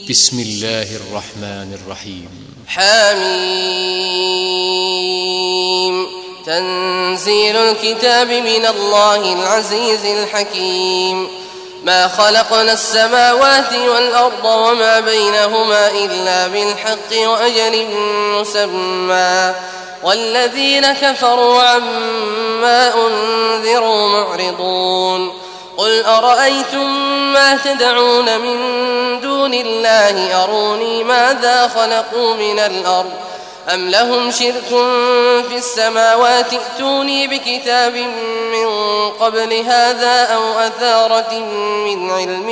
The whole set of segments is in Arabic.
بسم الله الرحمن الرحيم. حميم. تنزيل الكتاب من الله العزيز الحكيم. ما خلقنا السماوات والأرض وما بينهما إلا بالحق وأجل مسمى والذين كفروا عما أنذروا معرضون. قل أرأيتم ما تدعون من دون الله أروني ماذا خلقوا من الأرض أم لهم شرك في السماوات ائتوني بكتاب من قبل هذا أو أثارة من علم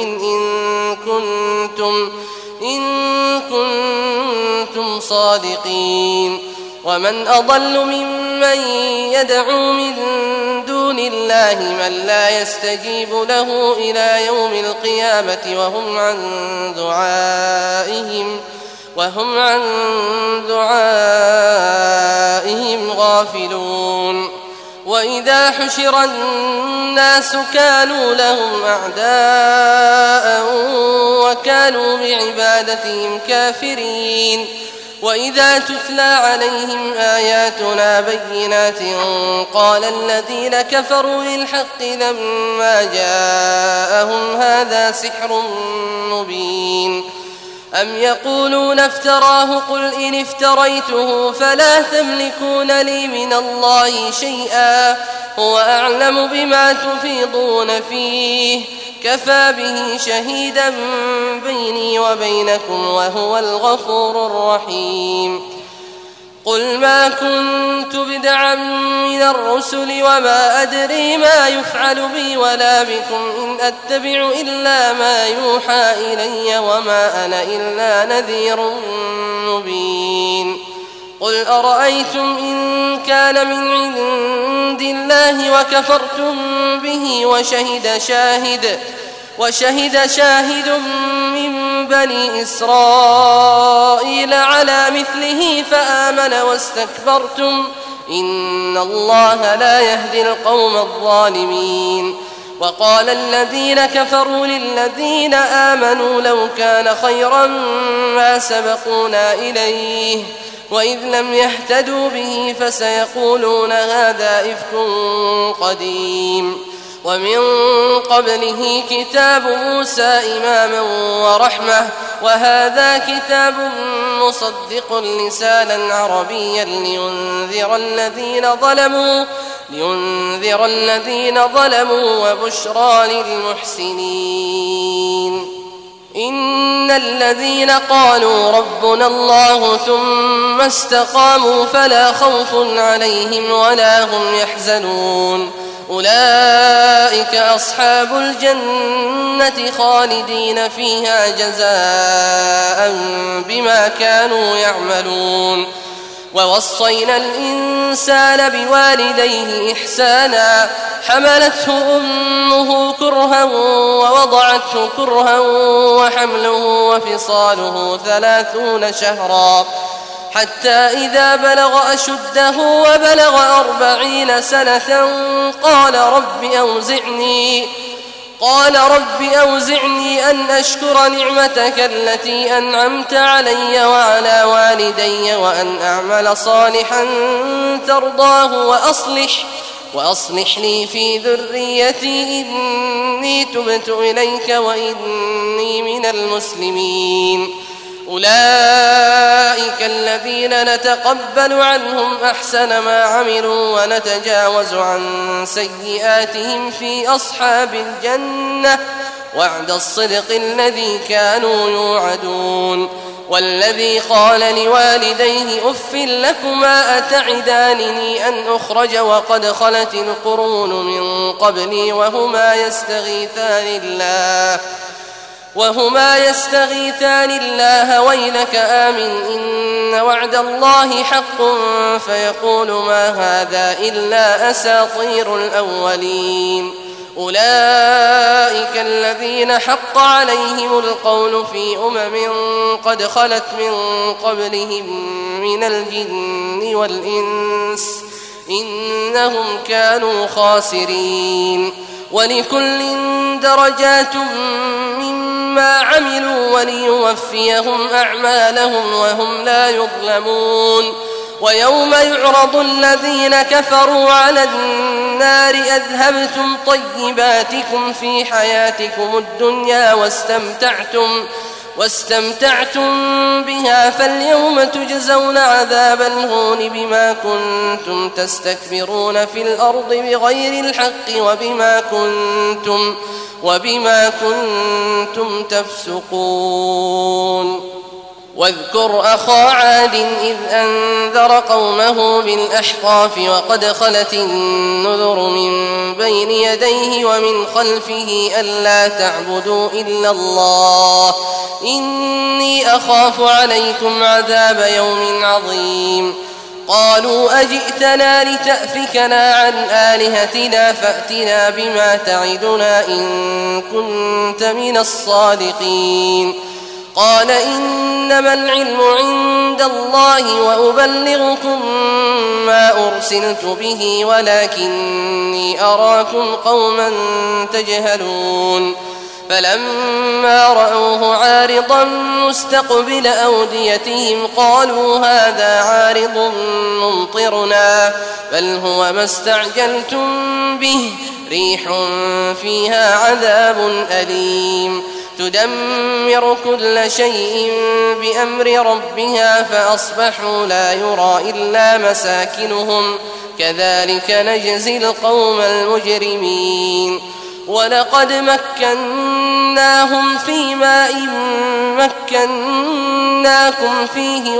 إن كنتم صادقين. ومن أضل ممن يدعو من دون الله من لا يستجيب له إلى يوم القيامة وهم عن دعائهم غافلون. وإذا حشر الناس كانوا لهم أعداء وكانوا بعبادتهم كافرين. وإذا تتلى عليهم آياتنا بينات قال الذين كفروا للحق لما جاءهم هذا سحر مبين. أم يقولون افتراه قل إن افتريته فلا تملكون لي من الله شيئا هو أعلم بما تفيضون فيه كفى به شهيدا بيني وبينكم وهو الغفور الرحيم. قل ما كنت بدعا من الرسل وما أدري ما يفعل بي ولا بكم إن أتبع إلا ما يوحى إلي وما أنا إلا نذير مبين. قل أرأيتم إن كان من عند الله وكفرتم به وشهد شاهد من بني إسرائيل على مثله فآمن واستكبرتم إن الله لا يهدي القوم الظالمين. وقال الذين كفروا للذين آمنوا لو كان خيرا ما سبقونا إليه وإذ لم يهتدوا به فسيقولون هذا إفك قديم. ومن قبله كتاب موسى إماما ورحمة وهذا كتاب مصدق لسانا عربيا لينذر الذين ظلموا وبشرى للمحسنين. إن الذين قالوا ربنا الله ثم استقاموا فلا خوف عليهم ولا هم يحزنون أولئك أصحاب الجنة خالدين فيها جزاء بما كانوا يعملون. ووصينا الإنسان بوالديه إحسانا حملته أمه كرها ووضعته كرها وحمله وفصاله 30 شهرا حتى إذا بلغ أشده وبلغ 40 سنة قال رب أوزعني أن أشكر نعمتك التي أنعمت علي وعلى والدي وأن أعمل صالحا ترضاه وأصلح لي في ذريتي إني تبت إليك وإني من المسلمين. أولئك الذين نتقبل عنهم أحسن ما عملوا ونتجاوز عن سيئاتهم في أصحاب الجنة وعد الصدق الذي كانوا يوعدون. والذي قال لوالديه أف لكما أتعدانني أن أخرج وقد خلت القرون من قبلي وهما يستغيثان الله ويلك آمن إن وعد الله حق فيقول ما هذا إلا أساطير الأولين. أولئك الذين حق عليهم القول في قد خلت من قبلهم من الجن والإنس إنهم كانوا خاسرين. ولكل درجات مما عملوا وليوفيهم أعمالهم وهم لا يظلمون ويوم يعرض الذين كفروا على النار أذهبتم طيباتكم في حياتكم الدنيا واستمتعتم بها فاليوم تجزون عذاب الهون بما كنتم تستكبرون في الأرض بغير الحق وبما كنتم تفسقون واذكر أخا عاد إذ أنذر قومه بالأحقاف وقد خلت النذر من بين يديه ومن خلفه ألا تعبدوا إلا الله إني أخاف عليكم عذاب يوم عظيم قالوا أجئتنا لتأفكنا عن آلهتنا فأتنا بما تعدنا إن كنت من الصادقين قال إنما العلم عند الله وأبلغكم ما أرسلت به ولكني أراكم قوما تجهلون فلما رأوه عارضا مستقبل أوديتهم قالوا هذا عارض ممطرنا بل هو ما استعجلتم به ريح فيها عذاب أليم تدمر كل شيء بأمر ربها فأصبحوا لا يرى إلا مساكنهم كذلك نجزي القوم المجرمين ولقد مكناهم في ماء مكناكم فيه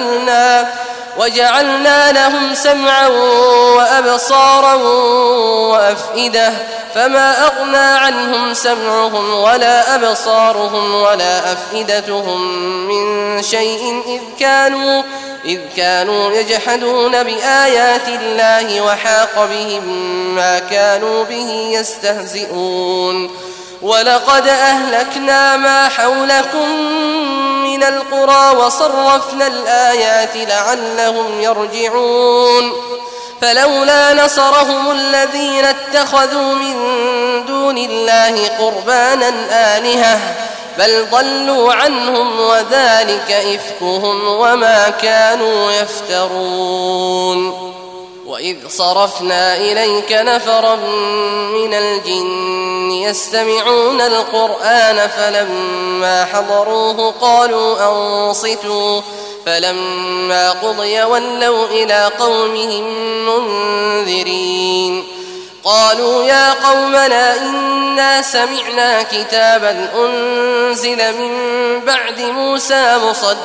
وجعلنا لهم سمعا وأبصارا وأفئدة فما أغنى عنهم سمعهم ولا أبصارهم ولا أفئدتهم من شيء إذ كانوا يجحدون بآيات الله وحاق بهم ما كانوا به يستهزئون ولقد أهلكنا ما حولكم من القرى وصرفنا الآيات لعلهم يرجعون فلولا نصرهم الذين اتخذوا من دون الله قربانا آلهة بل ضلوا عنهم وذلك إفكهم وما كانوا يفترون وإذ صرفنا إليك نفرا من الجن يستمعون القرآن فلما حضروه قالوا أنصتوا فلما قضي ولوا إلى قومهم منذرين قالوا يا قومنا إنا سمعنا كتابا أنزل من بعد موسى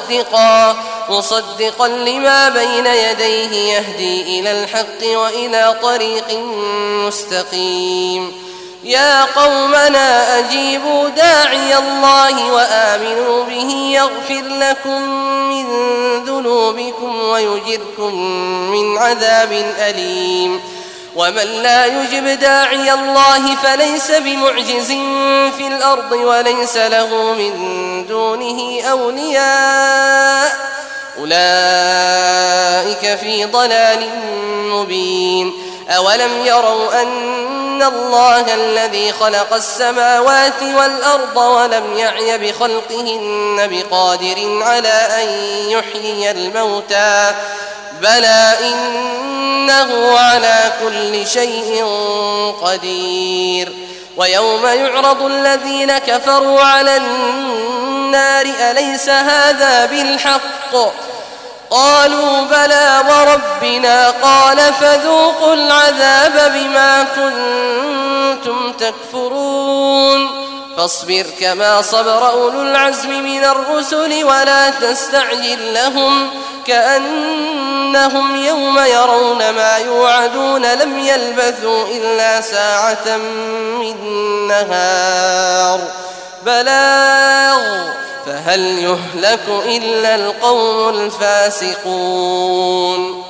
مصدقا لما بين يديه يهدي إلى الحق وإلى طريق مستقيم يا قومنا أجيبوا داعي الله وآمنوا به يغفر لكم من ذنوبكم ويجركم من عذاب أليم ومن لا يجب داعي الله فليس بمعجز في الأرض وليس له من دونه أولياء أولئك في ضلال مبين أولم يروا أن الله الذي خلق السماوات والأرض ولم يعي بخلقهن بقادر على أن يحيي الموتى بلى إنه على كل شيء قدير ويوم يعرض الذين كفروا على النار أليس هذا بالحق قالوا بلى وربنا قال فذوقوا العذاب بما كنتم تكفرون فاصبر كما صبر أولو العزم من الرسل ولا تستعجل لهم كأنهم يوم يرون ما يوعدون لم يلبثوا إلا ساعة من نهار بلاغ فهل يهلك إلا القوم الفاسقون